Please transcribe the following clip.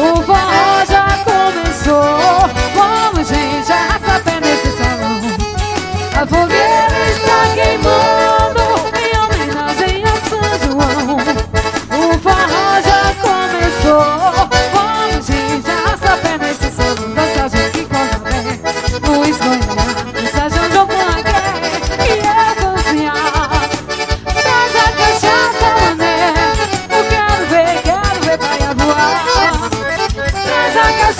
O forró já começou. Vamos, gente, arrasta pé nesse salão. A fogueira está queimando em homenagem a São João. O forró já começou. Vamos, gente, arrasta pé nesse salão. Dança junto que conta bem. No espanhol, dança junto com a quer. E eu dançar. Traz a cachaça, mané. Eu quero ver praia voar. Traz a cachaça.